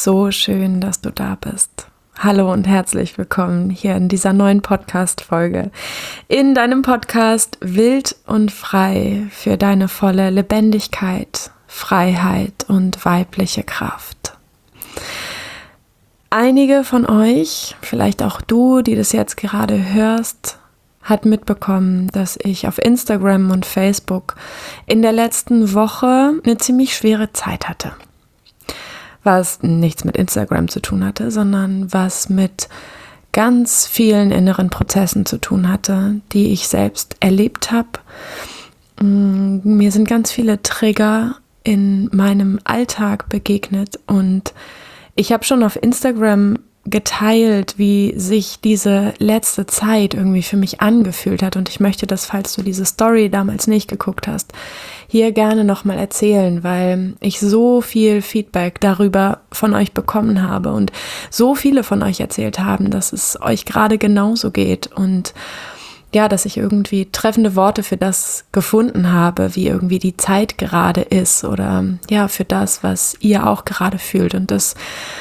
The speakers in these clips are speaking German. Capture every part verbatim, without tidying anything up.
so schön, dass du da bist. Hallo und herzlich willkommen hier in dieser neuen Podcast-Folge. In deinem Podcast Wild und Frei für deine volle Lebendigkeit, Freiheit und weibliche Kraft. Einige von euch, vielleicht auch du, die das jetzt gerade hörst, hat mitbekommen, dass ich auf Instagram und Facebook in der letzten Woche eine ziemlich schwere Zeit hatte. Was nichts mit Instagram zu tun hatte, sondern was mit ganz vielen inneren Prozessen zu tun hatte, die ich selbst erlebt habe. Mir sind ganz viele Trigger in meinem Alltag begegnet und ich habe schon auf Instagram geteilt, wie sich diese letzte Zeit irgendwie für mich angefühlt hat, und ich möchte das, falls du diese Story damals nicht geguckt hast, hier gerne nochmal erzählen, weil ich so viel Feedback darüber von euch bekommen habe und so viele von euch erzählt haben, dass es euch gerade genauso geht und ja, dass ich irgendwie treffende Worte für das gefunden habe, wie irgendwie die Zeit gerade ist oder ja, für das, was ihr auch gerade fühlt, und das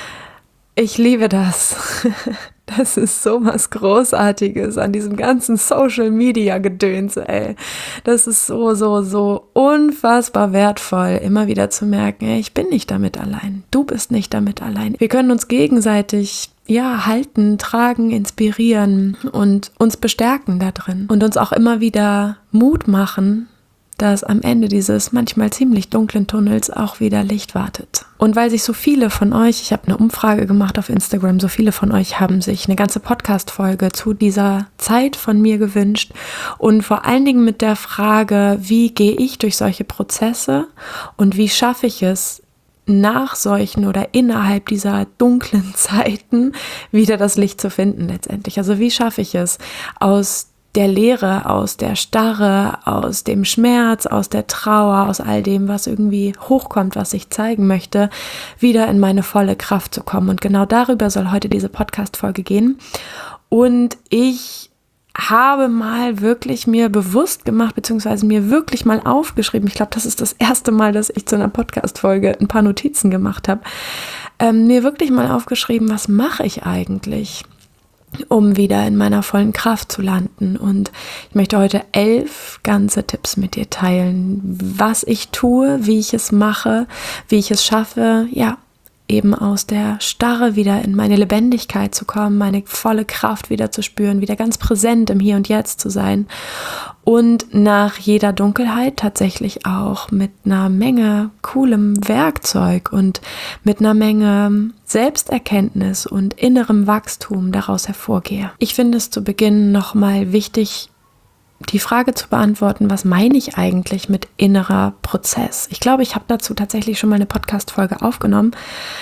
Ich liebe das. Das ist so was Großartiges an diesem ganzen Social-Media-Gedöns, ey. Das ist so, so, so unfassbar wertvoll, immer wieder zu merken, ey, ich bin nicht damit allein. Du bist nicht damit allein. Wir können uns gegenseitig, ja, halten, tragen, inspirieren und uns bestärken da drin. Und uns auch immer wieder Mut machen, dass am Ende dieses manchmal ziemlich dunklen Tunnels auch wieder Licht wartet. Und weil sich so viele von euch, ich habe eine Umfrage gemacht auf Instagram, so viele von euch haben sich eine ganze Podcast-Folge zu dieser Zeit von mir gewünscht und vor allen Dingen mit der Frage, wie gehe ich durch solche Prozesse und wie schaffe ich es, nach solchen oder innerhalb dieser dunklen Zeiten wieder das Licht zu finden letztendlich. Also wie schaffe ich es, aus der Leere, aus der Starre, aus dem Schmerz, aus der Trauer, aus all dem, was irgendwie hochkommt, was ich zeigen möchte, wieder in meine volle Kraft zu kommen. Und genau darüber soll heute diese Podcast-Folge gehen. Und ich habe mal wirklich mir bewusst gemacht, beziehungsweise mir wirklich mal aufgeschrieben, ich glaube, das ist das erste Mal, dass ich zu einer Podcast-Folge ein paar Notizen gemacht habe, ähm, mir wirklich mal aufgeschrieben, was mache ich eigentlich, um wieder in meiner vollen Kraft zu landen. Und ich möchte heute elf ganze Tipps mit dir teilen, was ich tue, wie ich es mache, wie ich es schaffe, ja, eben aus der Starre wieder in meine Lebendigkeit zu kommen, meine volle Kraft wieder zu spüren, wieder ganz präsent im Hier und Jetzt zu sein und nach jeder Dunkelheit tatsächlich auch mit einer Menge coolem Werkzeug und mit einer Menge Selbsterkenntnis und innerem Wachstum daraus hervorgehe. Ich finde es zu Beginn nochmal wichtig, die Frage zu beantworten, was meine ich eigentlich mit innerer Prozess? Ich glaube, ich habe dazu tatsächlich schon mal eine Podcast-Folge aufgenommen,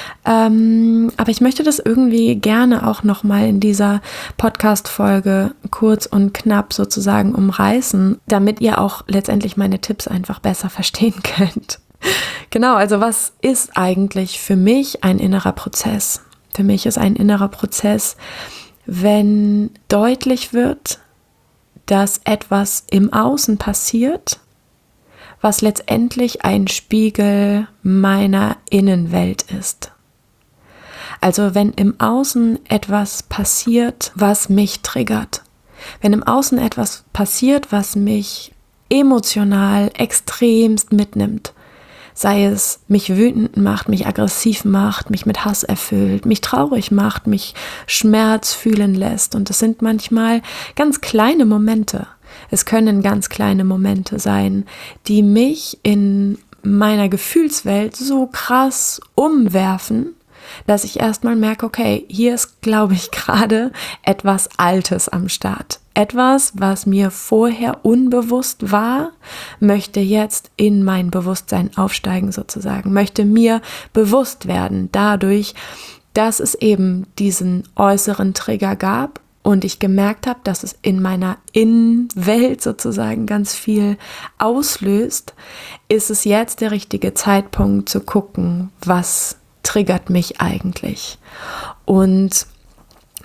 ähm, aber ich möchte das irgendwie gerne auch nochmal in dieser Podcast-Folge kurz und knapp sozusagen umreißen, damit ihr auch letztendlich meine Tipps einfach besser verstehen könnt. Genau, also was ist eigentlich für mich ein innerer Prozess? Für mich ist ein innerer Prozess, wenn deutlich wird, dass etwas im Außen passiert, was letztendlich ein Spiegel meiner Innenwelt ist. Also wenn im Außen etwas passiert, was mich triggert, wenn im Außen etwas passiert, was mich emotional extremst mitnimmt, sei es mich wütend macht, mich aggressiv macht, mich mit Hass erfüllt, mich traurig macht, mich Schmerz fühlen lässt. Und es sind manchmal ganz kleine Momente. Es können ganz kleine Momente sein, die mich in meiner Gefühlswelt so krass umwerfen, dass ich erstmal merke, okay, hier ist, glaube ich, gerade etwas Altes am Start. Etwas, was mir vorher unbewusst war, möchte jetzt in mein Bewusstsein aufsteigen sozusagen, möchte mir bewusst werden dadurch, dass es eben diesen äußeren Trigger gab und ich gemerkt habe, dass es in meiner Innenwelt sozusagen ganz viel auslöst, ist es jetzt der richtige Zeitpunkt zu gucken, was triggert mich eigentlich. Und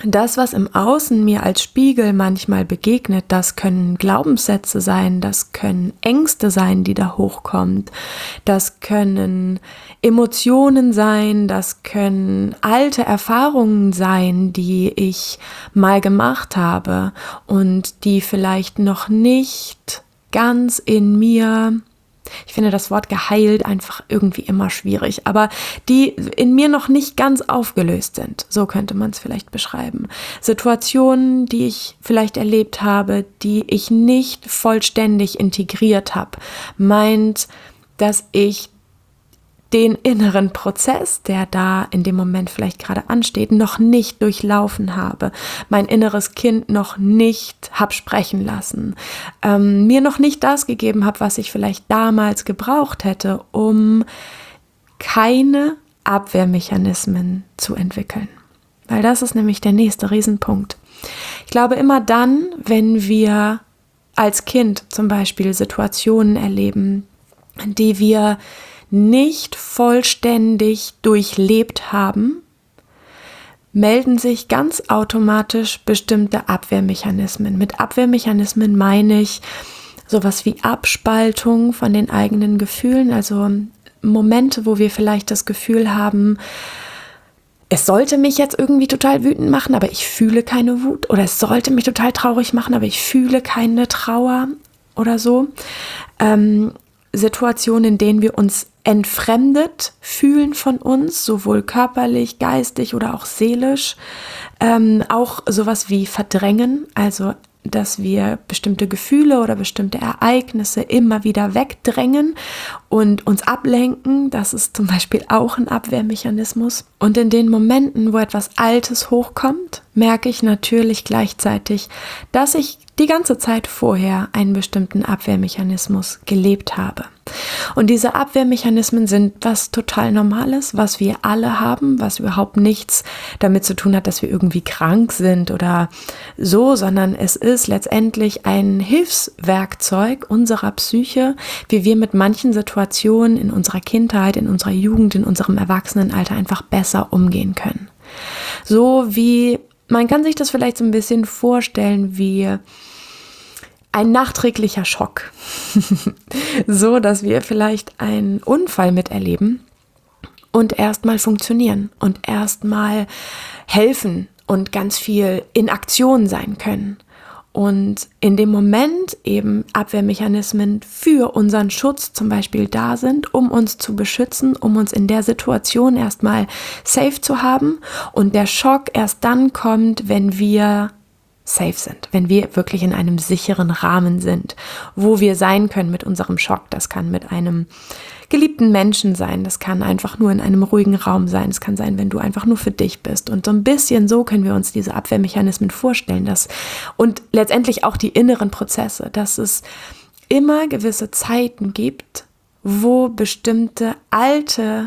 das, was im Außen mir als Spiegel manchmal begegnet, das können Glaubenssätze sein, das können Ängste sein, die da hochkommen, das können Emotionen sein, das können alte Erfahrungen sein, die ich mal gemacht habe und die vielleicht noch nicht ganz in mir, ich finde das Wort geheilt einfach irgendwie immer schwierig, aber die in mir noch nicht ganz aufgelöst sind. So könnte man es vielleicht beschreiben. Situationen, die ich vielleicht erlebt habe, die ich nicht vollständig integriert habe, meint, dass ich den inneren Prozess, der da in dem Moment vielleicht gerade ansteht, noch nicht durchlaufen habe, mein inneres Kind noch nicht habe sprechen lassen, ähm, mir noch nicht das gegeben habe, was ich vielleicht damals gebraucht hätte, um keine Abwehrmechanismen zu entwickeln. Weil das ist nämlich der nächste Riesenpunkt. Ich glaube, immer dann, wenn wir als Kind zum Beispiel Situationen erleben, die wir nicht vollständig durchlebt haben, melden sich ganz automatisch bestimmte Abwehrmechanismen. Mit Abwehrmechanismen meine ich sowas wie Abspaltung von den eigenen Gefühlen, also Momente, wo wir vielleicht das Gefühl haben, es sollte mich jetzt irgendwie total wütend machen, aber ich fühle keine Wut, oder es sollte mich total traurig machen, aber ich fühle keine Trauer oder so. Ähm, Situationen, in denen wir uns entfremdet fühlen von uns, sowohl körperlich, geistig oder auch seelisch. Ähm, auch sowas wie Verdrängen, also dass wir bestimmte Gefühle oder bestimmte Ereignisse immer wieder wegdrängen und uns ablenken. Das ist zum Beispiel auch ein Abwehrmechanismus. Und in den Momenten, wo etwas Altes hochkommt, merke ich natürlich gleichzeitig, dass ich die ganze Zeit vorher einen bestimmten Abwehrmechanismus gelebt habe. Und diese Abwehrmechanismen sind was total Normales, was wir alle haben, was überhaupt nichts damit zu tun hat, dass wir irgendwie krank sind oder so, sondern es ist letztendlich ein Hilfswerkzeug unserer Psyche, wie wir mit manchen Situationen in unserer Kindheit, in unserer Jugend, in unserem Erwachsenenalter einfach besser umgehen können. So wie, man kann sich das vielleicht so ein bisschen vorstellen wie ein nachträglicher Schock, so dass wir vielleicht einen Unfall miterleben und erstmal funktionieren und erstmal helfen und ganz viel in Aktion sein können. Und in dem Moment eben Abwehrmechanismen für unseren Schutz zum Beispiel da sind, um uns zu beschützen, um uns in der Situation erstmal safe zu haben. Und der Schock erst dann kommt, wenn wir safe sind, wenn wir wirklich in einem sicheren Rahmen sind, wo wir sein können mit unserem Schock. Das kann mit einem geliebten Menschen sein, das kann einfach nur in einem ruhigen Raum sein, es kann sein, wenn du einfach nur für dich bist. Und so ein bisschen so können wir uns diese Abwehrmechanismen vorstellen, dass, und letztendlich auch die inneren Prozesse, dass es immer gewisse Zeiten gibt, wo bestimmte alte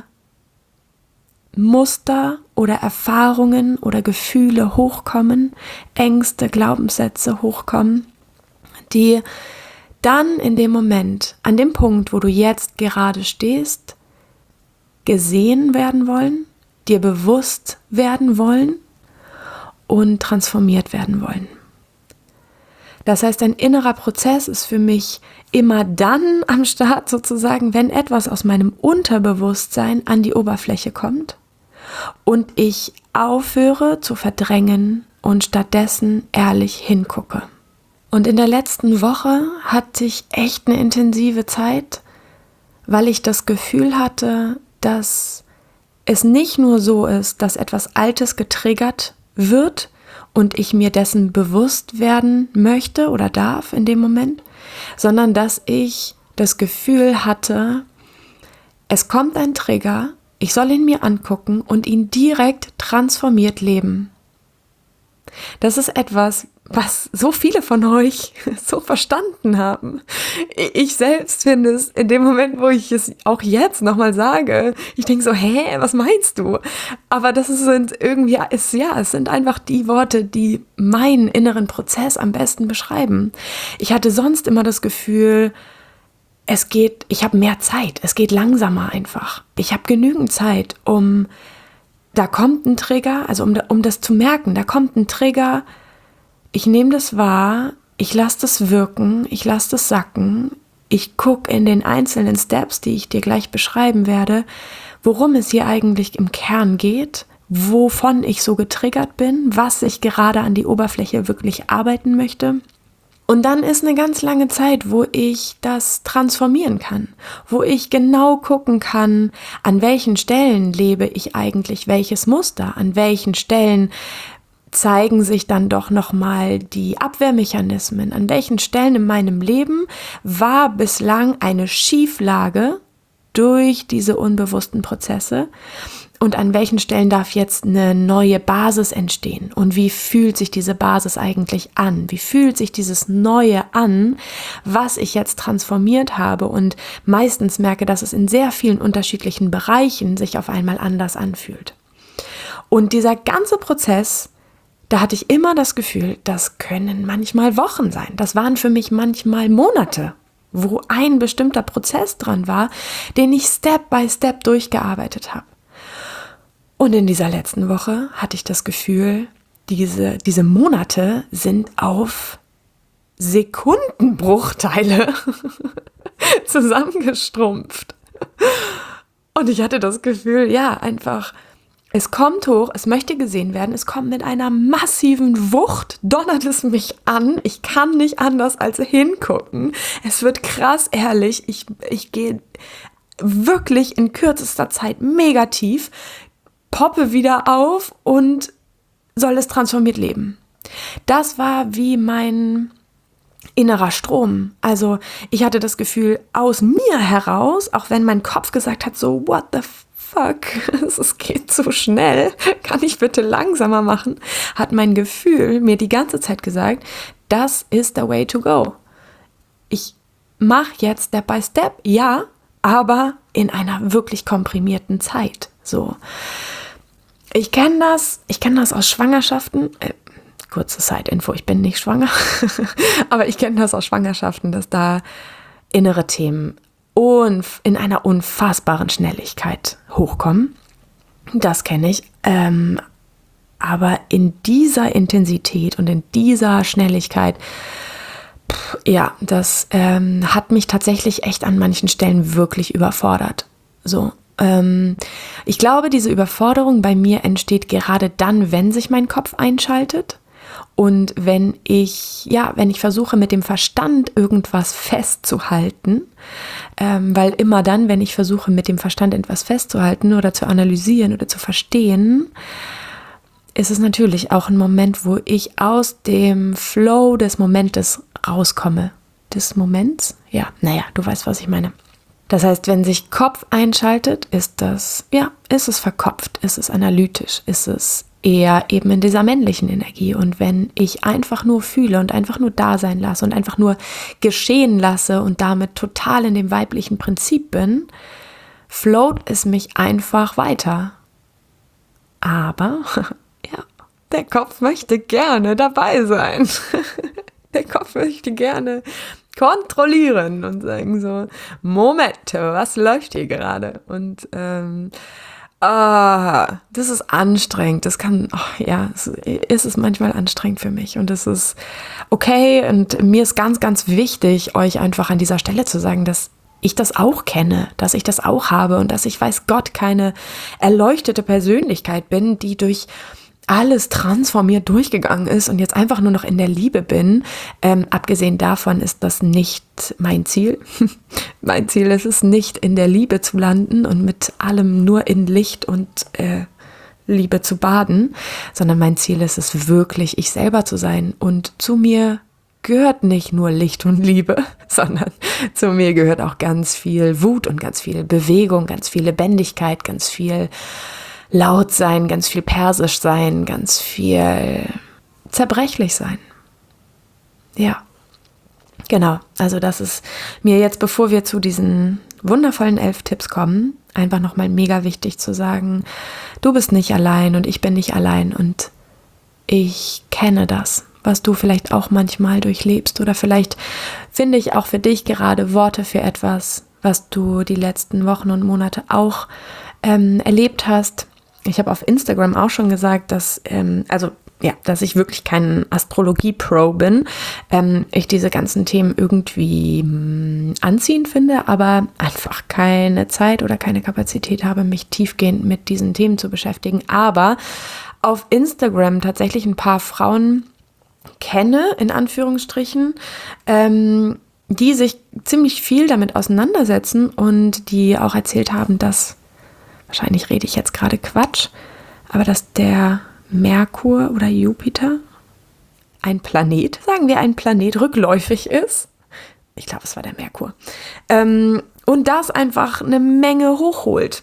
Muster oder Erfahrungen oder Gefühle hochkommen, Ängste, Glaubenssätze hochkommen, die dann in dem Moment, an dem Punkt, wo du jetzt gerade stehst, gesehen werden wollen, dir bewusst werden wollen und transformiert werden wollen. Das heißt, ein innerer Prozess ist für mich immer dann am Start sozusagen, wenn etwas aus meinem Unterbewusstsein an die Oberfläche kommt und ich aufhöre zu verdrängen und stattdessen ehrlich hingucke. Und in der letzten Woche hatte ich echt eine intensive Zeit, weil ich das Gefühl hatte, dass es nicht nur so ist, dass etwas Altes getriggert wird und ich mir dessen bewusst werden möchte oder darf in dem Moment, sondern dass ich das Gefühl hatte, es kommt ein Trigger, ich soll ihn mir angucken und ihn direkt transformiert leben. Das ist etwas, was so viele von euch so verstanden haben. Ich selbst finde es in dem Moment, wo ich es auch jetzt nochmal sage, ich denke so, hä, was meinst du? Aber das sind irgendwie, ist, ja, es sind einfach die Worte, die meinen inneren Prozess am besten beschreiben. Ich hatte sonst immer das Gefühl, es geht, ich habe mehr Zeit, es geht langsamer einfach. Ich habe genügend Zeit, um da kommt ein Trigger, also um, um das zu merken, da kommt ein Trigger, ich nehme das wahr, ich lasse das wirken, ich lasse das sacken, ich gucke in den einzelnen Steps, die ich dir gleich beschreiben werde, worum es hier eigentlich im Kern geht, wovon ich so getriggert bin, was ich gerade an die Oberfläche wirklich arbeiten möchte. Und dann ist eine ganz lange Zeit, wo ich das transformieren kann, wo ich genau gucken kann, an welchen Stellen lebe ich eigentlich welches Muster, an welchen Stellen zeigen sich dann doch nochmal die Abwehrmechanismen, an welchen Stellen in meinem Leben war bislang eine Schieflage durch diese unbewussten Prozesse. Und an welchen Stellen darf jetzt eine neue Basis entstehen? Und wie fühlt sich diese Basis eigentlich an? Wie fühlt sich dieses Neue an, was ich jetzt transformiert habe? Und meistens merke, dass es in sehr vielen unterschiedlichen Bereichen sich auf einmal anders anfühlt. Und dieser ganze Prozess, da hatte ich immer das Gefühl, das können manchmal Wochen sein. Das waren für mich manchmal Monate, wo ein bestimmter Prozess dran war, den ich Step by Step durchgearbeitet habe. Und in dieser letzten Woche hatte ich das Gefühl, diese, diese Monate sind auf Sekundenbruchteile zusammengestrumpft. Und ich hatte das Gefühl, ja, einfach, es kommt hoch, es möchte gesehen werden, es kommt mit einer massiven Wucht, donnert es mich an, ich kann nicht anders als hingucken. Es wird krass ehrlich, ich, ich gehe wirklich in kürzester Zeit mega tief, poppe wieder auf und soll es transformiert leben. Das war wie mein innerer Strom. Also ich hatte das Gefühl, aus mir heraus, auch wenn mein Kopf gesagt hat, so what the fuck, es geht so schnell, kann ich bitte langsamer machen, hat mein Gefühl mir die ganze Zeit gesagt, das ist the way to go. Ich mache jetzt Step by Step, ja, aber in einer wirklich komprimierten Zeit. So. Ich kenne das, ich kenne das aus Schwangerschaften, äh, kurze Side-Info, ich bin nicht schwanger, aber ich kenne das aus Schwangerschaften, dass da innere Themen unf- in einer unfassbaren Schnelligkeit hochkommen. Das kenne ich, ähm, aber in dieser Intensität und in dieser Schnelligkeit, pff, ja, das ähm, hat mich tatsächlich echt an manchen Stellen wirklich überfordert. So. Ich glaube, diese Überforderung bei mir entsteht gerade dann, wenn sich mein Kopf einschaltet und wenn ich, ja, wenn ich versuche, mit dem Verstand irgendwas festzuhalten, ähm, weil immer dann, wenn ich versuche, mit dem Verstand etwas festzuhalten oder zu analysieren oder zu verstehen, ist es natürlich auch ein Moment, wo ich aus dem Flow des Momentes rauskomme. Des Moments? Ja, naja, du weißt, was ich meine. Das heißt, wenn sich Kopf einschaltet, ist das, ja, ist es verkopft, ist es analytisch, ist es eher eben in dieser männlichen Energie. Und wenn ich einfach nur fühle und einfach nur da sein lasse und einfach nur geschehen lasse und damit total in dem weiblichen Prinzip bin, float es mich einfach weiter. Aber, ja, der Kopf möchte gerne dabei sein. Der Kopf möchte gerne kontrollieren und sagen so, Moment, was läuft hier gerade? Und ähm, ah, das ist anstrengend. Das kann, oh, ja, es ist es manchmal anstrengend für mich. Und das ist okay. Und mir ist ganz, ganz wichtig, euch einfach an dieser Stelle zu sagen, dass ich das auch kenne, dass ich das auch habe und dass ich, weiß Gott, keine erleuchtete Persönlichkeit bin, die durch alles transformiert durchgegangen ist und jetzt einfach nur noch in der Liebe bin. Ähm, abgesehen davon ist das nicht mein Ziel. Mein Ziel ist es nicht, in der Liebe zu landen und mit allem nur in Licht und äh, Liebe zu baden, sondern mein Ziel ist es wirklich, ich selber zu sein. Und zu mir gehört nicht nur Licht und Liebe, sondern zu mir gehört auch ganz viel Wut und ganz viel Bewegung, ganz viel Lebendigkeit, ganz viel laut sein, ganz viel persisch sein, ganz viel zerbrechlich sein. Ja, genau. Also das ist mir jetzt, bevor wir zu diesen wundervollen elf Tipps kommen, einfach nochmal mega wichtig zu sagen, du bist nicht allein und ich bin nicht allein und ich kenne das, was du vielleicht auch manchmal durchlebst oder vielleicht finde ich auch für dich gerade Worte für etwas, was du die letzten Wochen und Monate auch ähm, erlebt hast. ich habe auf Instagram auch schon gesagt, dass, ähm, also ja, dass ich wirklich kein Astrologie-Pro bin. Ähm, ich diese ganzen Themen irgendwie mh, anziehend finde, aber einfach keine Zeit oder keine Kapazität habe, mich tiefgehend mit diesen Themen zu beschäftigen. Aber auf Instagram tatsächlich ein paar Frauen kenne, in Anführungsstrichen, ähm, die sich ziemlich viel damit auseinandersetzen und die auch erzählt haben, dass, wahrscheinlich rede ich jetzt gerade Quatsch, aber dass der Merkur oder Jupiter, ein Planet, sagen wir ein Planet, rückläufig ist. Ich glaube, es war der Merkur. Ähm, und das einfach eine Menge hochholt.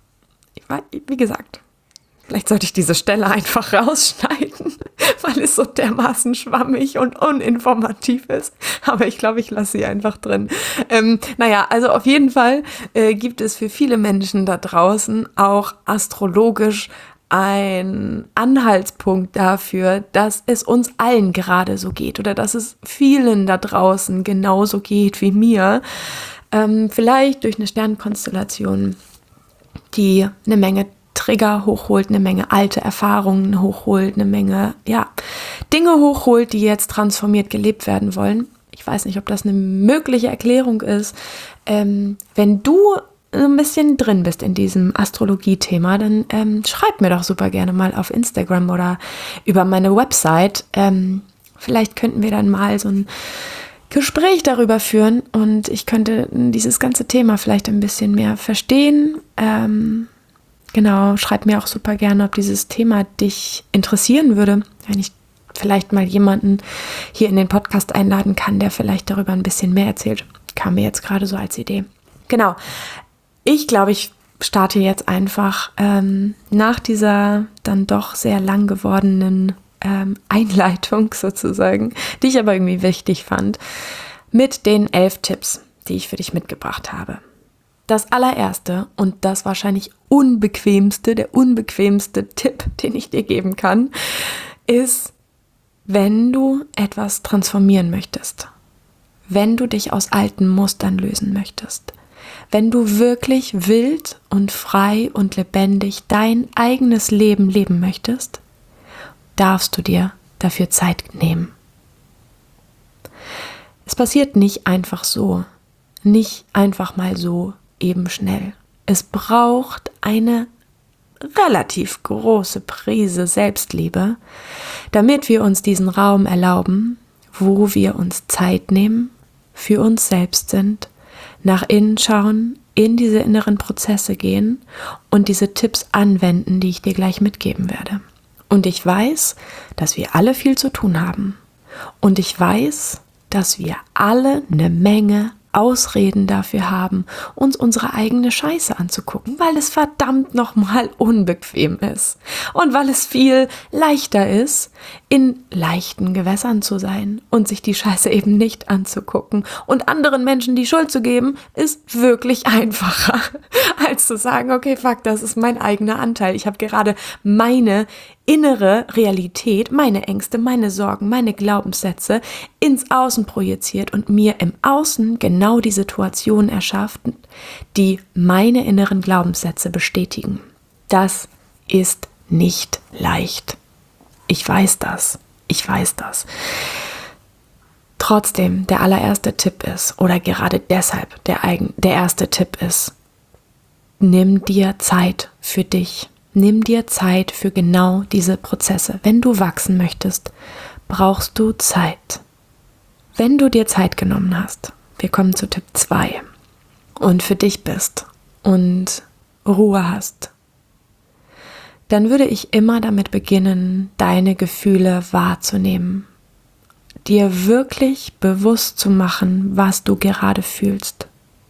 Wie gesagt, vielleicht sollte ich diese Stelle einfach rausschneiden, weil es so dermaßen schwammig und uninformativ ist. Aber ich glaube, ich lasse sie einfach drin. Ähm, naja, also auf jeden Fall äh, gibt es für viele Menschen da draußen auch astrologisch ein Anhaltspunkt dafür, dass es uns allen gerade so geht oder dass es vielen da draußen genauso geht wie mir. Ähm, vielleicht durch eine Sternenkonstellation, die eine Menge Trigger hochholt, eine Menge alte Erfahrungen hochholt, eine Menge ja, Dinge hochholt, die jetzt transformiert gelebt werden wollen. Ich weiß nicht, ob das eine mögliche Erklärung ist. Ähm, wenn du ein bisschen drin bist in diesem Astrologie-Thema, dann ähm, schreib mir doch super gerne mal auf Instagram oder über meine Website. Ähm, vielleicht könnten wir dann mal so ein Gespräch darüber führen und ich könnte dieses ganze Thema vielleicht ein bisschen mehr verstehen. Ähm, genau, schreib mir auch super gerne, ob dieses Thema dich interessieren würde, wenn ich vielleicht mal jemanden hier in den Podcast einladen kann, der vielleicht darüber ein bisschen mehr erzählt. Kam mir jetzt gerade so als Idee. Genau. Ich glaube, ich starte jetzt einfach ähm, nach dieser dann doch sehr lang gewordenen ähm, Einleitung sozusagen, die ich aber irgendwie wichtig fand, mit den elf Tipps, die ich für dich mitgebracht habe. Das allererste und das wahrscheinlich unbequemste, der unbequemste Tipp, den ich dir geben kann, ist, wenn du etwas transformieren möchtest, wenn du dich aus alten Mustern lösen möchtest, wenn du wirklich wild und frei und lebendig dein eigenes Leben leben möchtest, darfst du dir dafür Zeit nehmen. Es passiert nicht einfach so, nicht einfach mal so eben schnell. Es braucht eine relativ große Prise Selbstliebe, damit wir uns diesen Raum erlauben, wo wir uns Zeit nehmen, für uns selbst sind, nach innen schauen, in diese inneren Prozesse gehen und diese Tipps anwenden, die ich dir gleich mitgeben werde. Und ich weiß, dass wir alle viel zu tun haben. Und ich weiß, dass wir alle eine Menge Ausreden dafür haben, uns unsere eigene Scheiße anzugucken, weil es verdammt nochmal unbequem ist und weil es viel leichter ist, in leichten Gewässern zu sein und sich die Scheiße eben nicht anzugucken und anderen Menschen die Schuld zu geben, ist wirklich einfacher, als zu sagen, okay, fuck, das ist mein eigener Anteil. Ich habe gerade meine innere Realität, meine Ängste, meine Sorgen, meine Glaubenssätze ins Außen projiziert und mir im Außen genau die Situation erschafft, die meine inneren Glaubenssätze bestätigen. Das ist nicht leicht. Ich weiß das. Ich weiß das. Trotzdem, der allererste Tipp ist, oder gerade deshalb der, eigen, der erste Tipp ist, nimm dir Zeit für dich. Nimm dir Zeit für genau diese Prozesse. Wenn du wachsen möchtest, brauchst du Zeit. Wenn du dir Zeit genommen hast, wir kommen zu Tipp zwei, und für dich bist und Ruhe hast, dann würde ich immer damit beginnen, deine Gefühle wahrzunehmen, dir wirklich bewusst zu machen, was du gerade fühlst.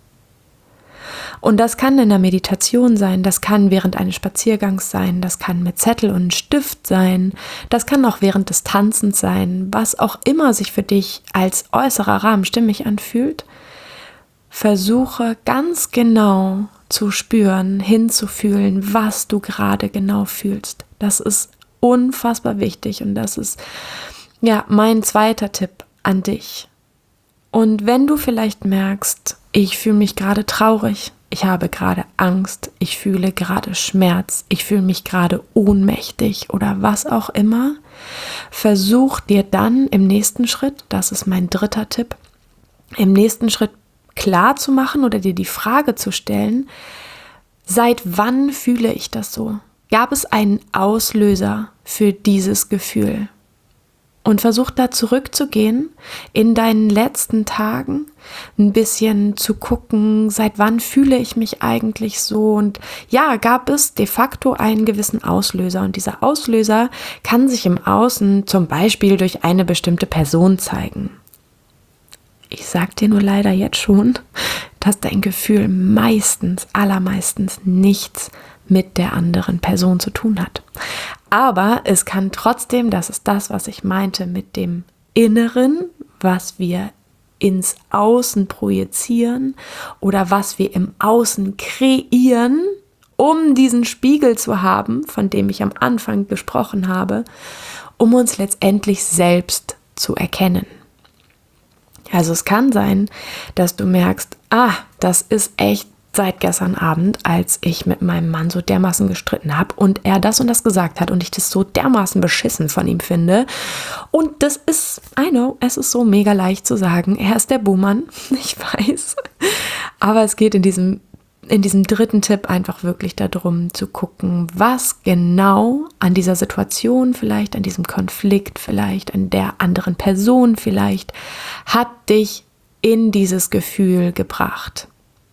Und das kann in der Meditation sein, das kann während eines Spaziergangs sein, das kann mit Zettel und Stift sein, das kann auch während des Tanzens sein, was auch immer sich für dich als äußerer Rahmen stimmig anfühlt. Versuche ganz genau zu spüren, hinzufühlen, was du gerade genau fühlst. Das ist unfassbar wichtig und das ist ja mein zweiter Tipp an dich. Und wenn du vielleicht merkst, ich fühle mich gerade traurig, ich habe gerade Angst, ich fühle gerade Schmerz, ich fühle mich gerade ohnmächtig oder was auch immer, versuch dir dann im nächsten Schritt, das ist mein dritter Tipp, im nächsten Schritt klar zu machen oder dir die Frage zu stellen, seit wann fühle ich das so? Gab es einen Auslöser für dieses Gefühl? Und versuch da zurückzugehen in deinen letzten Tagen, ein bisschen zu gucken, seit wann fühle ich mich eigentlich so. Und ja, gab es de facto einen gewissen Auslöser. Und dieser Auslöser kann sich im Außen zum Beispiel durch eine bestimmte Person zeigen. Ich sag dir nur leider jetzt schon, dass dein Gefühl meistens, allermeistens nichts mit der anderen Person zu tun hat. Aber es kann trotzdem, das ist das, was ich meinte, mit dem Inneren, was wir ins Außen projizieren oder was wir im Außen kreieren, um diesen Spiegel zu haben, von dem ich am Anfang gesprochen habe, um uns letztendlich selbst zu erkennen. Also es kann sein, dass du merkst, ah, das ist echt seit gestern Abend, als ich mit meinem Mann so dermaßen gestritten habe und er das und das gesagt hat und ich das so dermaßen beschissen von ihm finde. Und das ist, I know, es ist so mega leicht zu sagen, er ist der Buhmann, ich weiß. Aber es geht in diesem, in diesem dritten Tipp einfach wirklich darum zu gucken, was genau an dieser Situation vielleicht, an diesem Konflikt vielleicht, an der anderen Person vielleicht, hat dich in dieses Gefühl gebracht.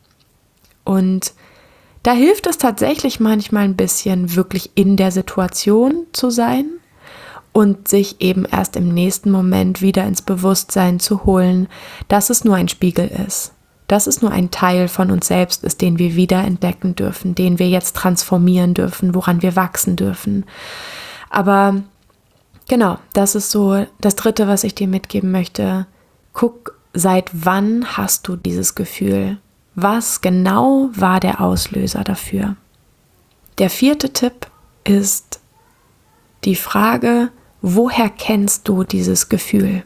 Und da hilft es tatsächlich manchmal ein bisschen, wirklich in der Situation zu sein und sich eben erst im nächsten Moment wieder ins Bewusstsein zu holen, dass es nur ein Spiegel ist, dass es nur ein Teil von uns selbst ist, den wir wieder entdecken dürfen, den wir jetzt transformieren dürfen, woran wir wachsen dürfen. Aber genau, das ist so das Dritte, was ich dir mitgeben möchte. Guck, seit wann hast du dieses Gefühl? Was genau war der Auslöser dafür? Der vierte Tipp ist die Frage, woher kennst du dieses Gefühl?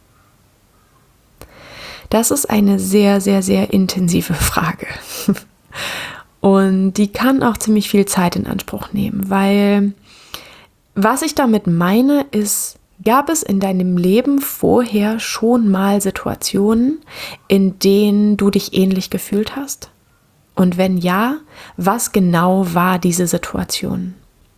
Das ist eine sehr, sehr, sehr intensive Frage. Und die kann auch ziemlich viel Zeit in Anspruch nehmen, weil was ich damit meine ist, gab es in deinem Leben vorher schon mal Situationen, in denen du dich ähnlich gefühlt hast? Und wenn ja, was genau war diese Situation?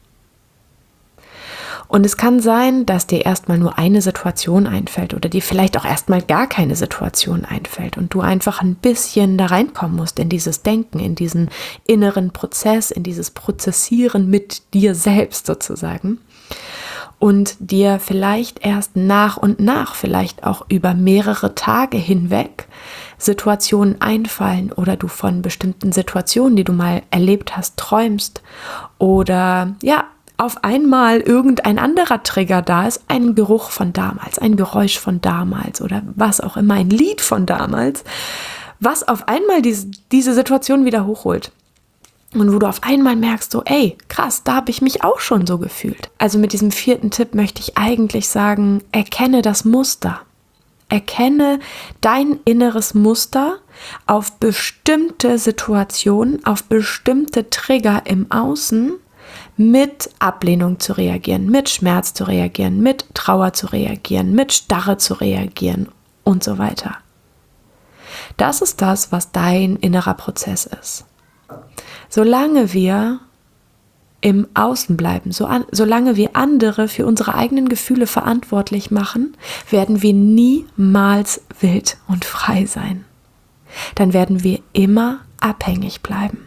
Und es kann sein, dass dir erstmal nur eine Situation einfällt oder dir vielleicht auch erstmal gar keine Situation einfällt und du einfach ein bisschen da reinkommen musst in dieses Denken, in diesen inneren Prozess, in dieses Prozessieren mit dir selbst sozusagen. Und dir vielleicht erst nach und nach, vielleicht auch über mehrere Tage hinweg Situationen einfallen oder du von bestimmten Situationen, die du mal erlebt hast, träumst oder ja, auf einmal irgendein anderer Trigger da ist, ein Geruch von damals, ein Geräusch von damals oder was auch immer, ein Lied von damals, was auf einmal diese, diese Situation wieder hochholt. Und wo du auf einmal merkst, so, ey, krass, da habe ich mich auch schon so gefühlt. Also mit diesem vierten Tipp möchte ich eigentlich sagen, erkenne das Muster. Erkenne dein inneres Muster auf bestimmte Situationen, auf bestimmte Trigger im Außen, mit Ablehnung zu reagieren, mit Schmerz zu reagieren, mit Trauer zu reagieren, mit Starre zu reagieren und so weiter. Das ist das, was dein innerer Prozess ist. Solange wir im Außen bleiben, so an, solange wir andere für unsere eigenen Gefühle verantwortlich machen, werden wir niemals wild und frei sein. Dann werden wir immer abhängig bleiben.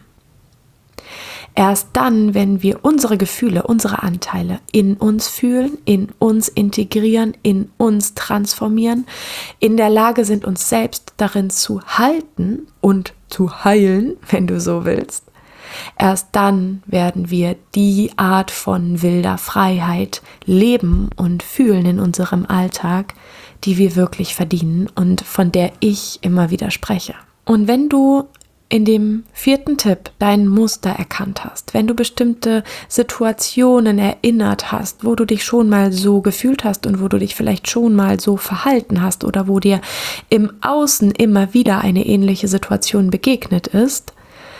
Erst dann, wenn wir unsere Gefühle, unsere Anteile in uns fühlen, in uns integrieren, in uns transformieren, in der Lage sind, uns selbst darin zu halten und zu heilen, wenn du so willst, erst dann werden wir die Art von wilder Freiheit leben und fühlen in unserem Alltag, die wir wirklich verdienen und von der ich immer wieder spreche. Und wenn du in dem vierten Tipp dein Muster erkannt hast, wenn du bestimmte Situationen erinnert hast, wo du dich schon mal so gefühlt hast und wo du dich vielleicht schon mal so verhalten hast oder wo dir im Außen immer wieder eine ähnliche Situation begegnet ist,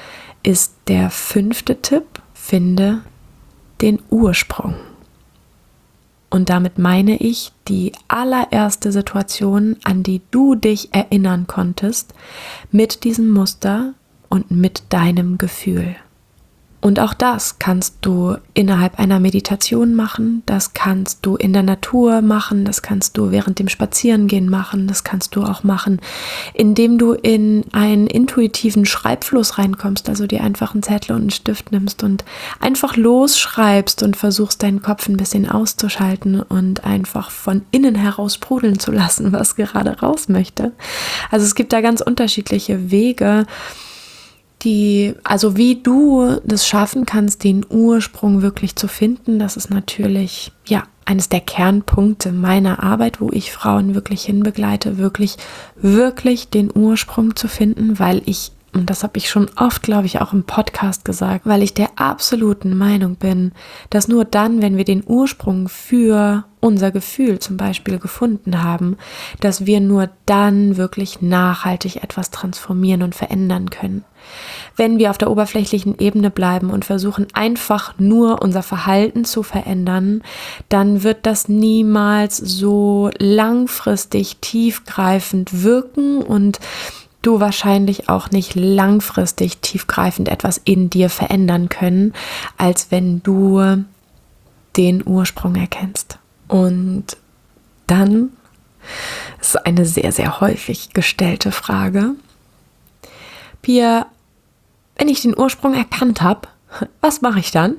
ist der fünfte Tipp: Finde den Ursprung. Und damit meine ich die allererste Situation, an die du dich erinnern konntest, mit diesem Muster und mit deinem Gefühl. Und auch das kannst du innerhalb einer Meditation machen, das kannst du in der Natur machen, das kannst du während dem Spazierengehen machen, das kannst du auch machen, indem du in einen intuitiven Schreibfluss reinkommst, also dir einfach einen Zettel und einen Stift nimmst und einfach losschreibst und versuchst, deinen Kopf ein bisschen auszuschalten und einfach von innen heraus sprudeln zu lassen, was gerade raus möchte. Also es gibt da ganz unterschiedliche Wege, Die, also wie du das schaffen kannst, den Ursprung wirklich zu finden. Das ist natürlich, ja, eines der Kernpunkte meiner Arbeit, wo ich Frauen wirklich hinbegleite, wirklich, wirklich den Ursprung zu finden, weil ich, und das habe ich schon oft, glaube ich, auch im Podcast gesagt, weil ich der absoluten Meinung bin, dass nur dann, wenn wir den Ursprung für unser Gefühl zum Beispiel gefunden haben, dass wir nur dann wirklich nachhaltig etwas transformieren und verändern können. Wenn wir auf der oberflächlichen Ebene bleiben und versuchen einfach nur unser Verhalten zu verändern, dann wird das niemals so langfristig tiefgreifend wirken und du wahrscheinlich auch nicht langfristig tiefgreifend etwas in dir verändern können, als wenn du den Ursprung erkennst. Und dann ist eine sehr, sehr häufig gestellte Frage: Pia, wenn ich den Ursprung erkannt habe, was mache ich dann?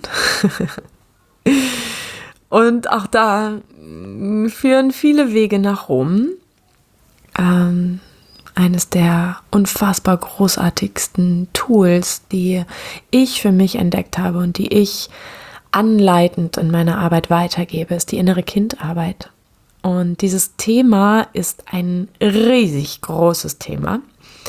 Und auch da führen viele Wege nach Rom. Ähm, eines der unfassbar großartigsten Tools, die ich für mich entdeckt habe und die ich anleitend in meiner Arbeit weitergebe, ist die innere Kindarbeit. Und dieses Thema ist ein riesig großes Thema,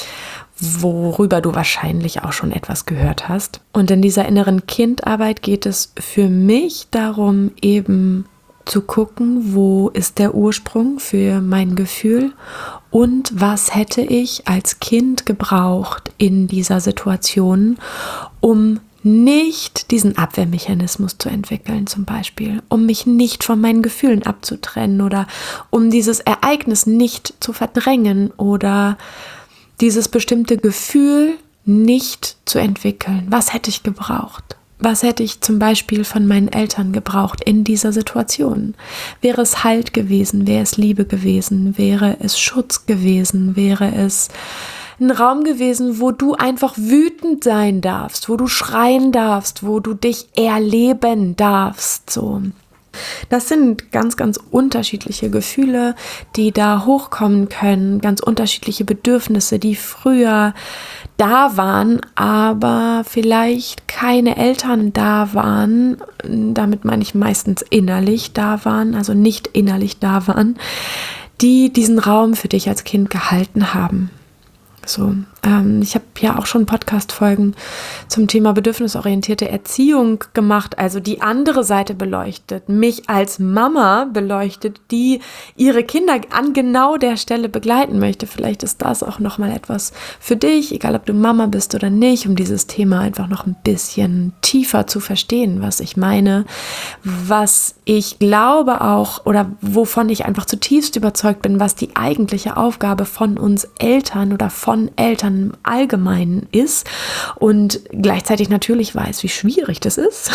worüber du wahrscheinlich auch schon etwas gehört hast. Und in dieser inneren Kindarbeit geht es für mich darum, eben zu gucken, wo ist der Ursprung für mein Gefühl und was hätte ich als Kind gebraucht in dieser Situation, um nicht diesen Abwehrmechanismus zu entwickeln, zum Beispiel, um mich nicht von meinen Gefühlen abzutrennen oder um dieses Ereignis nicht zu verdrängen oder dieses bestimmte Gefühl nicht zu entwickeln. Was hätte ich gebraucht? Was hätte ich zum Beispiel von meinen Eltern gebraucht in dieser Situation? Wäre es Halt gewesen? Wäre es Liebe gewesen? Wäre es Schutz gewesen? Wäre es ein Raum gewesen, wo du einfach wütend sein darfst, wo du schreien darfst, wo du dich erleben darfst, so. Das sind ganz, ganz unterschiedliche Gefühle, die da hochkommen können, ganz unterschiedliche Bedürfnisse, die früher da waren, aber vielleicht keine Eltern da waren, damit meine ich meistens innerlich da waren, also nicht innerlich da waren, die diesen Raum für dich als Kind gehalten haben. So, ähm, ich habe ja auch schon Podcast-Folgen zum Thema bedürfnisorientierte Erziehung gemacht, also die andere Seite beleuchtet, mich als Mama beleuchtet, die ihre Kinder an genau der Stelle begleiten möchte. Vielleicht ist das auch nochmal etwas für dich, egal ob du Mama bist oder nicht, um dieses Thema einfach noch ein bisschen tiefer zu verstehen, was ich meine, was ich glaube auch oder wovon ich einfach zutiefst überzeugt bin, was die eigentliche Aufgabe von uns Eltern oder von Eltern im Allgemeinen ist und gleichzeitig natürlich weiß, wie schwierig das ist.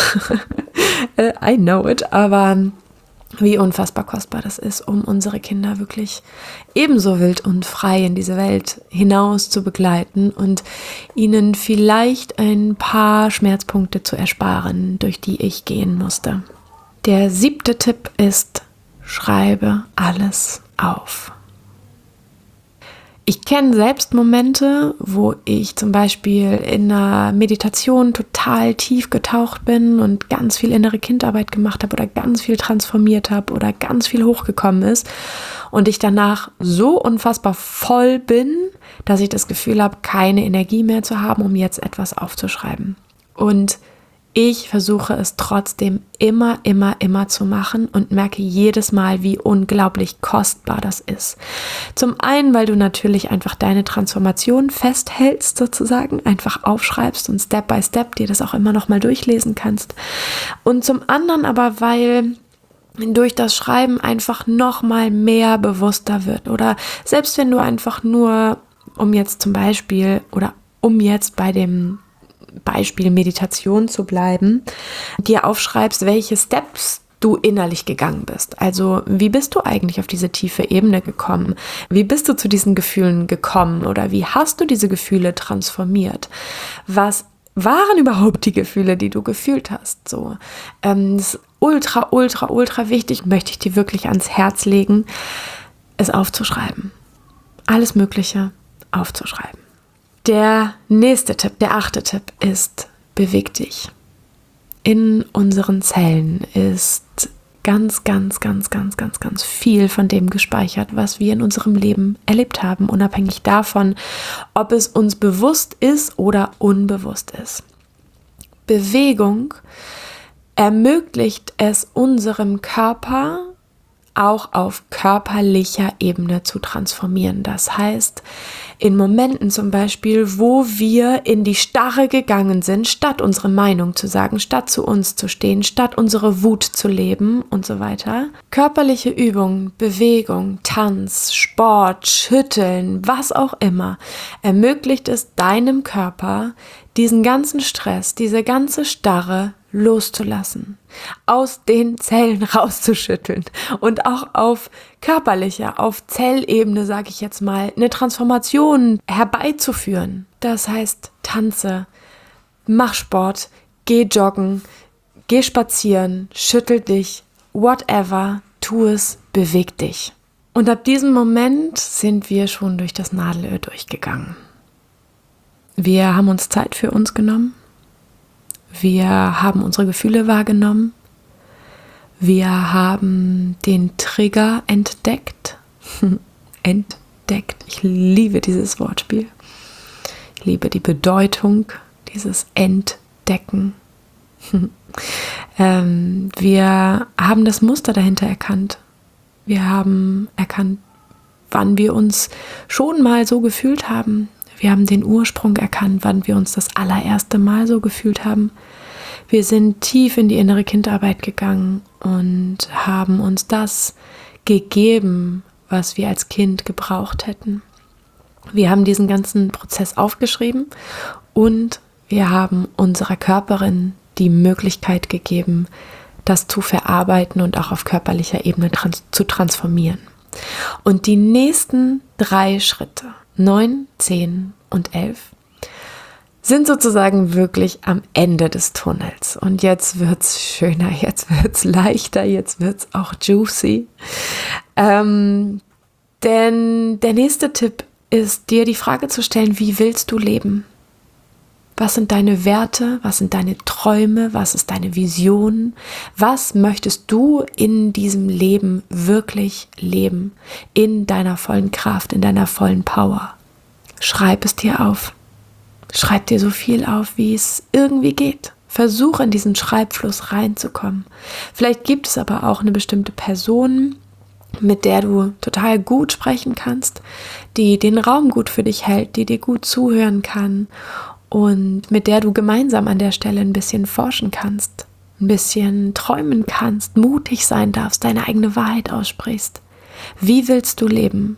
I know it, aber wie unfassbar kostbar das ist, um unsere Kinder wirklich ebenso wild und frei in diese Welt hinaus zu begleiten und ihnen vielleicht ein paar Schmerzpunkte zu ersparen, durch die ich gehen musste. Der siebte Tipp ist: Schreibe alles auf. Ich kenne selbst Momente, wo ich zum Beispiel in einer Meditation total tief getaucht bin und ganz viel innere Kindarbeit gemacht habe oder ganz viel transformiert habe oder ganz viel hochgekommen ist und ich danach so unfassbar voll bin, dass ich das Gefühl habe, keine Energie mehr zu haben, um jetzt etwas aufzuschreiben. Und Ich versuche es trotzdem immer, immer, immer zu machen und merke jedes Mal, wie unglaublich kostbar das ist. Zum einen, weil du natürlich einfach deine Transformation festhältst sozusagen, einfach aufschreibst und Step by Step dir das auch immer noch mal durchlesen kannst. Und zum anderen aber, weil durch das Schreiben einfach noch mal mehr bewusster wird. Oder selbst wenn du einfach nur, um jetzt zum Beispiel oder um jetzt bei dem Beispiel Meditation zu bleiben, dir aufschreibst, welche Steps du innerlich gegangen bist. Also wie bist du eigentlich auf diese tiefe Ebene gekommen? Wie bist du zu diesen Gefühlen gekommen oder wie hast du diese Gefühle transformiert? Was waren überhaupt die Gefühle, die du gefühlt hast? So, ähm, das ist ultra, ultra, ultra wichtig, möchte ich dir wirklich ans Herz legen, es aufzuschreiben. Alles Mögliche aufzuschreiben. Der nächste Tipp, der achte Tipp ist, beweg dich. In unseren Zellen ist ganz, ganz, ganz, ganz, ganz, ganz viel von dem gespeichert, was wir in unserem Leben erlebt haben, unabhängig davon, ob es uns bewusst ist oder unbewusst ist. Bewegung ermöglicht es unserem Körper, auch auf körperlicher Ebene zu transformieren. Das heißt, in Momenten zum Beispiel, wo wir in die Starre gegangen sind, statt unsere Meinung zu sagen, statt zu uns zu stehen, statt unsere Wut zu leben und so weiter. Körperliche Übung, Bewegung, Tanz, Sport, Schütteln, was auch immer, ermöglicht es deinem Körper, diesen ganzen Stress, diese ganze Starre loszulassen, aus den Zellen rauszuschütteln und auch auf körperlicher, auf Zellebene, sage ich jetzt mal, eine Transformation herbeizuführen. Das heißt, tanze, mach Sport, geh joggen, geh spazieren, schüttel dich, whatever, tu es, beweg dich. Und ab diesem Moment sind wir schon durch das Nadelöhr durchgegangen. Wir haben uns Zeit für uns genommen. Wir haben unsere Gefühle wahrgenommen. Wir haben den Trigger entdeckt. Entdeckt. Ich liebe dieses Wortspiel. Ich liebe die Bedeutung dieses Entdecken. ähm, wir haben das Muster dahinter erkannt. Wir haben erkannt, wann wir uns schon mal so gefühlt haben. Wir haben den Ursprung erkannt, wann wir uns das allererste Mal so gefühlt haben. Wir sind tief in die innere Kindarbeit gegangen und haben uns das gegeben, was wir als Kind gebraucht hätten. Wir haben diesen ganzen Prozess aufgeschrieben und wir haben unserer Körperin die Möglichkeit gegeben, das zu verarbeiten und auch auf körperlicher Ebene trans- zu transformieren. Und die nächsten drei Schritte, neun, zehn und elf, sind sozusagen wirklich am Ende des Tunnels. Und jetzt wird's schöner, jetzt wird's leichter, jetzt wird's auch juicy. Ähm, denn der nächste Tipp ist, dir die Frage zu stellen, wie willst du leben? Was sind deine Werte? Was sind deine Träume? Was ist deine Vision? Was möchtest du in diesem Leben wirklich leben? In deiner vollen Kraft, in deiner vollen Power. Schreib es dir auf. Schreib dir so viel auf, wie es irgendwie geht. Versuch in diesen Schreibfluss reinzukommen. Vielleicht gibt es aber auch eine bestimmte Person, mit der du total gut sprechen kannst, die den Raum gut für dich hält, die dir gut zuhören kann und mit der du gemeinsam an der Stelle ein bisschen forschen kannst, ein bisschen träumen kannst, mutig sein darfst, deine eigene Wahrheit aussprichst. Wie willst du leben?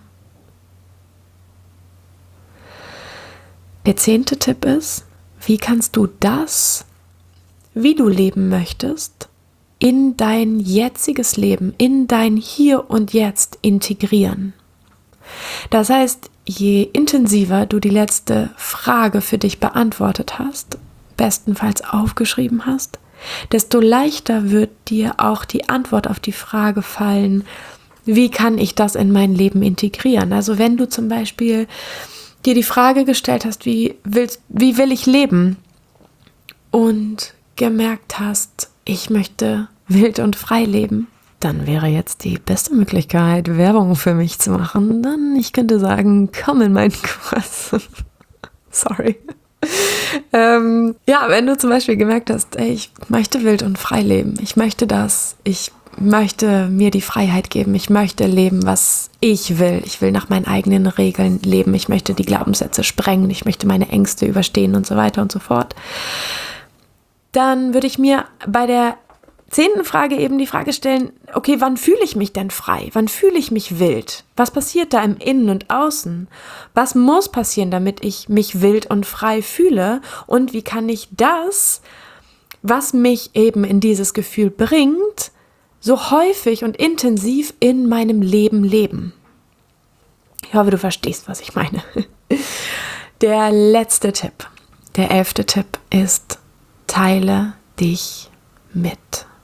Der zehnte Tipp ist, wie kannst du das, wie du leben möchtest, in dein jetziges Leben, in dein Hier und Jetzt integrieren? Das heißt, je intensiver du die letzte Frage für dich beantwortet hast, bestenfalls aufgeschrieben hast, desto leichter wird dir auch die Antwort auf die Frage fallen, wie kann ich das in mein Leben integrieren? Also wenn du zum Beispiel dir die Frage gestellt hast, wie willst, wie will ich leben? Und gemerkt hast, ich möchte wild und frei leben, dann wäre jetzt die beste Möglichkeit, Werbung für mich zu machen. Dann, ich könnte sagen, komm in meinen Kurs. Sorry. ähm, ja, wenn du zum Beispiel gemerkt hast, ey, ich möchte wild und frei leben, ich möchte das, ich möchte mir die Freiheit geben, ich möchte leben, was ich will, ich will nach meinen eigenen Regeln leben, ich möchte die Glaubenssätze sprengen, ich möchte meine Ängste überstehen und so weiter und so fort, dann würde ich mir bei der zehnten Frage eben die Frage stellen, okay, wann fühle ich mich denn frei? Wann fühle ich mich wild? Was passiert da im Innen und Außen? Was muss passieren, damit ich mich wild und frei fühle? Und wie kann ich das, was mich eben in dieses Gefühl bringt, so häufig und intensiv in meinem Leben leben? Ich hoffe, du verstehst, was ich meine. Der letzte Tipp, der elfte Tipp ist, teile dich mit.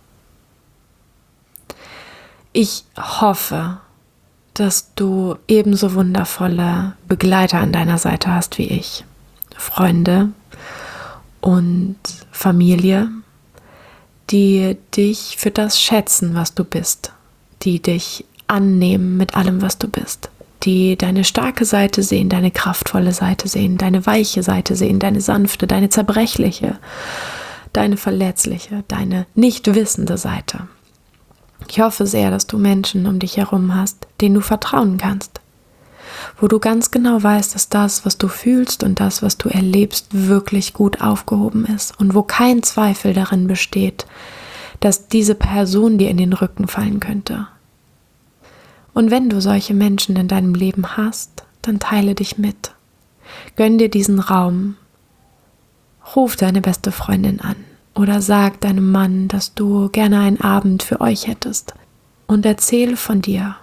Ich hoffe, dass du ebenso wundervolle Begleiter an deiner Seite hast wie ich. Freunde und Familie, die dich für das schätzen, was du bist, die dich annehmen mit allem, was du bist, die deine starke Seite sehen, deine kraftvolle Seite sehen, deine weiche Seite sehen, deine sanfte, deine zerbrechliche, deine verletzliche, deine nicht wissende Seite. Ich hoffe sehr, dass du Menschen um dich herum hast, denen du vertrauen kannst, wo du ganz genau weißt, dass das, was du fühlst und das, was du erlebst, wirklich gut aufgehoben ist und wo kein Zweifel darin besteht, dass diese Person dir in den Rücken fallen könnte. Und wenn du solche Menschen in deinem Leben hast, dann teile dich mit. Gönn dir diesen Raum. Ruf deine beste Freundin an. Oder sag deinem Mann, dass du gerne einen Abend für euch hättest und erzähl von dir.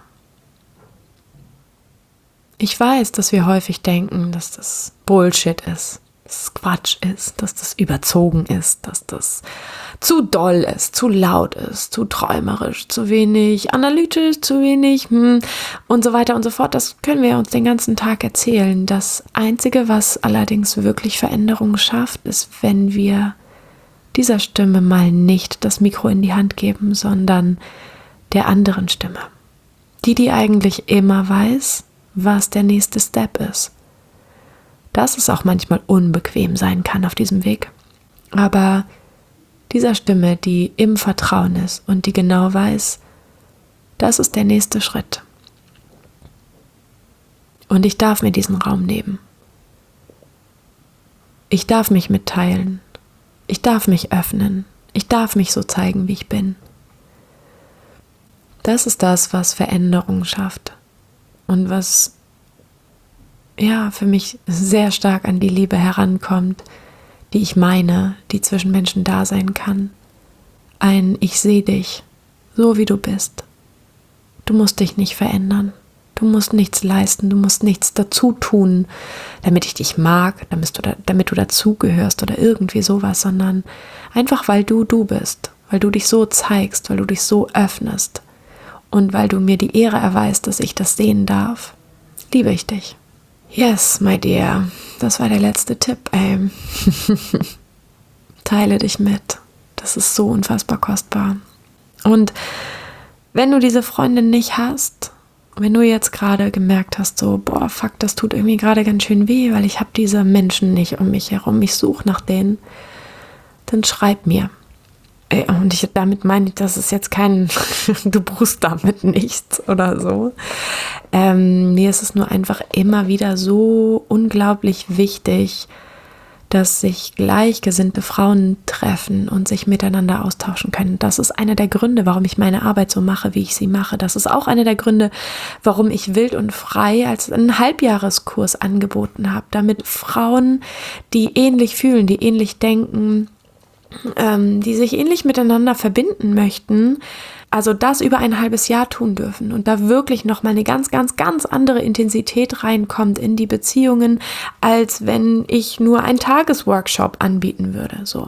Ich weiß, dass wir häufig denken, dass das Bullshit ist, dass es Quatsch ist, dass das überzogen ist, dass das zu doll ist, zu laut ist, zu träumerisch, zu wenig analytisch, zu wenig hm, und so weiter und so fort. Das können wir uns den ganzen Tag erzählen. Das Einzige, was allerdings wirklich Veränderung schafft, ist, wenn wir dieser Stimme mal nicht das Mikro in die Hand geben, sondern der anderen Stimme. Die, die eigentlich immer weiß, was der nächste Step ist. Dass es auch manchmal unbequem sein kann auf diesem Weg. Aber dieser Stimme, die im Vertrauen ist und die genau weiß, das ist der nächste Schritt. Und ich darf mir diesen Raum nehmen. Ich darf mich mitteilen. Ich darf mich öffnen. Ich darf mich so zeigen, wie ich bin. Das ist das, was Veränderung schafft. Und was ja für mich sehr stark an die Liebe herankommt, die ich meine, die zwischen Menschen da sein kann. Ein Ich sehe dich, so wie du bist. Du musst dich nicht verändern. Du musst nichts leisten, du musst nichts dazu tun, damit ich dich mag, damit du, da, damit du dazugehörst oder irgendwie sowas, sondern einfach, weil du du bist, weil du dich so zeigst, weil du dich so öffnest und weil du mir die Ehre erweist, dass ich das sehen darf, liebe ich dich. Yes, my dear, das war der letzte Tipp, ey. Teile dich mit, das ist so unfassbar kostbar. Und wenn du diese Freundin nicht hast, wenn du jetzt gerade gemerkt hast, so, boah, fuck, das tut irgendwie gerade ganz schön weh, weil ich habe diese Menschen nicht um mich herum, ich suche nach denen, dann schreib mir. Und ich damit meine ich, das ist jetzt kein, du brauchst damit nichts oder so. Ähm, mir ist es nur einfach immer wieder so unglaublich wichtig, dass sich gleichgesinnte Frauen treffen und sich miteinander austauschen können. Das ist einer der Gründe, warum ich meine Arbeit so mache, wie ich sie mache. Das ist auch einer der Gründe, warum ich Wild und Frei als einen Halbjahreskurs angeboten habe, damit Frauen, die ähnlich fühlen, die ähnlich denken, ähm, die sich ähnlich miteinander verbinden möchten, also das über ein halbes Jahr tun dürfen und da wirklich nochmal eine ganz, ganz, ganz andere Intensität reinkommt in die Beziehungen, als wenn ich nur einen Tagesworkshop anbieten würde. So.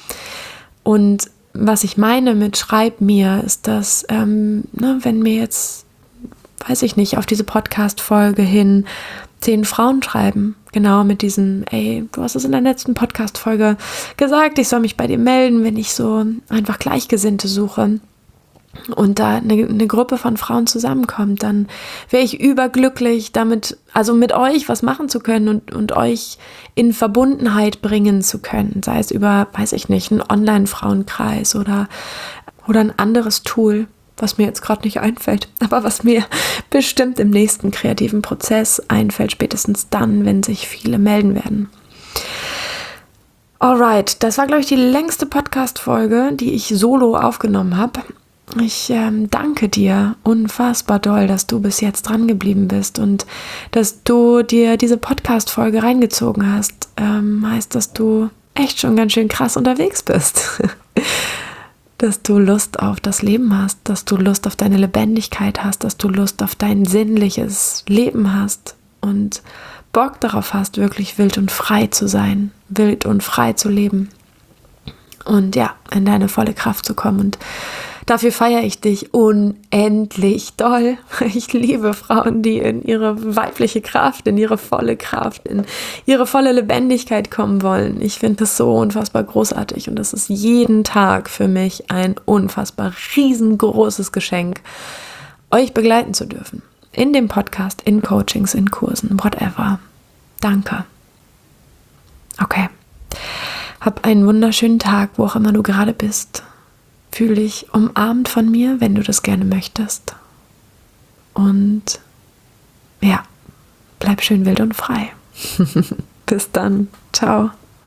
Und was ich meine mit Schreib mir, ist, dass, ähm, ne, wenn mir jetzt, weiß ich nicht, auf diese Podcast-Folge hin zehn Frauen schreiben, genau mit diesem, ey, du hast es in der letzten Podcast-Folge gesagt, ich soll mich bei dir melden, wenn ich so einfach Gleichgesinnte suche. und da eine, eine Gruppe von Frauen zusammenkommt, dann wäre ich überglücklich damit, also mit euch was machen zu können und, und euch in Verbundenheit bringen zu können, sei es über, weiß ich nicht, einen Online-Frauenkreis oder, oder ein anderes Tool, was mir jetzt gerade nicht einfällt, aber was mir bestimmt im nächsten kreativen Prozess einfällt, spätestens dann, wenn sich viele melden werden. Alright, das war, glaube ich, die längste Podcast-Folge, die ich solo aufgenommen habe. Ich ähm, danke dir unfassbar doll, dass du bis jetzt dran geblieben bist und dass du dir diese Podcast-Folge reingezogen hast. Ähm, heißt, dass du echt schon ganz schön krass unterwegs bist. Dass du Lust auf das Leben hast, dass du Lust auf deine Lebendigkeit hast, dass du Lust auf dein sinnliches Leben hast und Bock darauf hast, wirklich wild und frei zu sein, wild und frei zu leben und ja, in deine volle Kraft zu kommen. Und dafür feiere ich dich unendlich doll. Ich liebe Frauen, die in ihre weibliche Kraft, in ihre volle Kraft, in ihre volle Lebendigkeit kommen wollen. Ich finde das so unfassbar großartig und das ist jeden Tag für mich ein unfassbar riesengroßes Geschenk, euch begleiten zu dürfen. In dem Podcast, in Coachings, in Kursen, whatever. Danke. Okay. Hab einen wunderschönen Tag, wo auch immer du gerade bist. Fühl dich umarmt von mir, wenn du das gerne möchtest. Und ja, bleib schön wild und frei. Bis dann. Ciao.